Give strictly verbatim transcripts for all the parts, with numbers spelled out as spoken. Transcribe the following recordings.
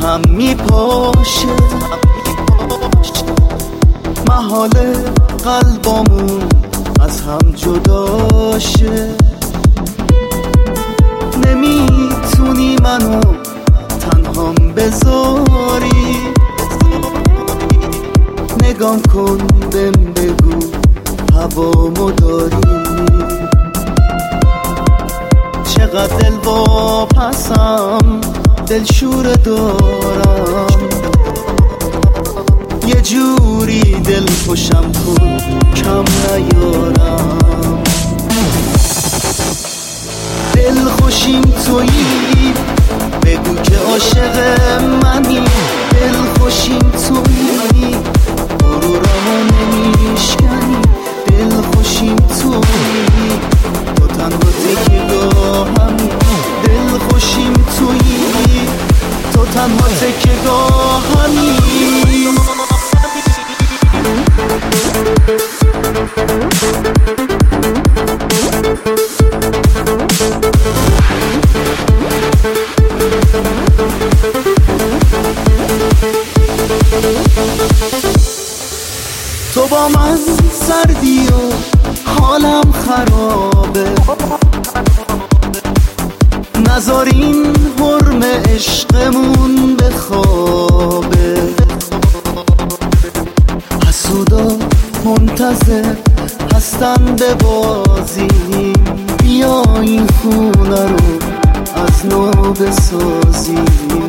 هم میپاشه، محاله قلبامون از هم جداشه. نمیتونی منو تنهام بذاری، نگام کن بهم بگو هوامو داری. چقدر دل واپسم، دلشور دارم، یه جوری دل خوشم کن کم نیارم. دل خوشیم تویی، بگو که عاشق منی. دل خوشیم تویی، غرورمو نمیشکنی. دل خوشیم تویی، تو تنها تکیه‌گاهمی. دل خوشیم تویی، تو تنها تکیه‌گاهمی. تو با من سردی و حالم خرابه، نذارین حرم عشقمون بخوابه. حسودا منتظر هستن به بازیم، بیا این خونه رو از نو بسازیم.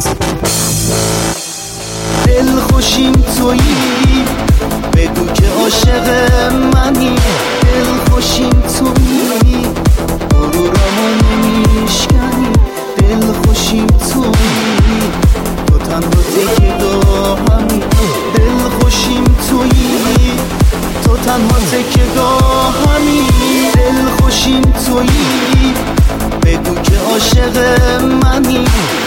دل خوشیم تویی، بگو که عاشق منی. دل خوشیم تویی، غرورمو نمیشکنی. دل خوشیم تویی، تو تنها تکیه‌گاهمی. دل خوشیم تویی، تو تنها تکیه‌گاهمی. دل خوشیم تویی، بگو که عاشق منی.